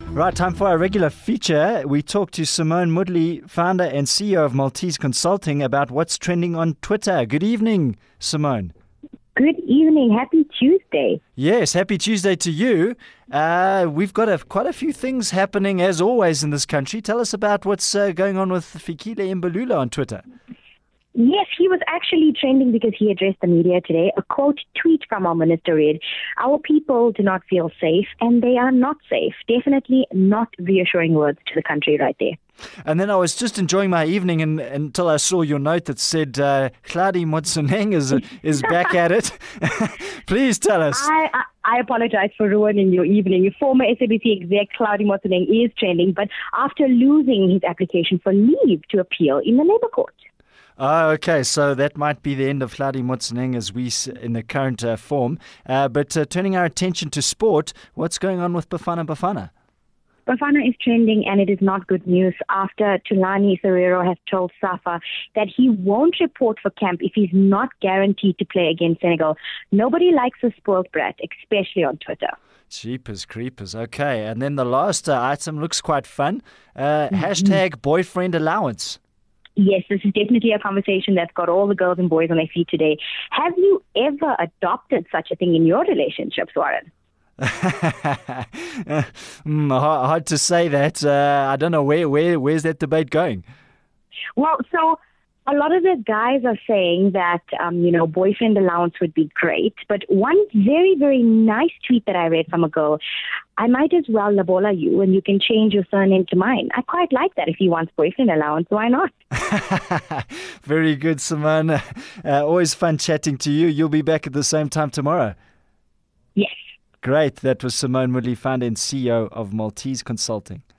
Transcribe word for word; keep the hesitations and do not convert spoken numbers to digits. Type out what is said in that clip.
Right, time for our regular feature. We talk to Simone Moodley, founder and C E O of Maltese Consulting, about what's trending on Twitter. Good evening, Simone. Good evening. Happy Tuesday. Yes, happy Tuesday to you. Uh, we've got a, quite a few things happening, as always, in this country. Tell us about what's uh, going on with Fikile Mbalula on Twitter. Yes, he was actually trending because he addressed the media today. A quote tweet from our minister read, "Our people do not feel safe, and they are not safe." Definitely not reassuring words to the country right there. And then I was just enjoying my evening and, until I saw your note that said uh, Hladi Motsoeneng is, is back at it. Please tell us. I, I, I apologize for ruining your evening. Former S A B C exec Hladi Motsoeneng is trending, but after losing his application for leave to appeal in the Labour Court. Oh, okay. So that might be the end of Hladi Motsoeneng as we s- in the current uh, form. Uh, but uh, turning our attention to sport, what's going on with Bafana Bafana? Bafana is trending, and it is not good news after Thulani Serero has told SAFA that he won't report for camp if he's not guaranteed to play against Senegal. Nobody likes a spoiled brat, especially on Twitter. Jeepers creepers. Okay. And then the last uh, item looks quite fun. Uh, mm-hmm. Hashtag boyfriend allowance. Yes, this is definitely a conversation that's got all the girls and boys on their feet today. Have you ever adopted such a thing in your relationships, Warren? mm, hard, hard to say that. Uh, I don't know where, where where's that debate going? Well, so a lot of the guys are saying that, um, you know, boyfriend allowance would be great. But one very, very nice tweet that I read from a girl, "I might as well labola you and you can change your surname to mine." I quite like that. If he wants boyfriend allowance, why not? Very good, Simone. Uh, always fun chatting to you. You'll be back at the same time tomorrow. Yes. Great. That was Simone Moodley, founder and C E O of Maltese Consulting.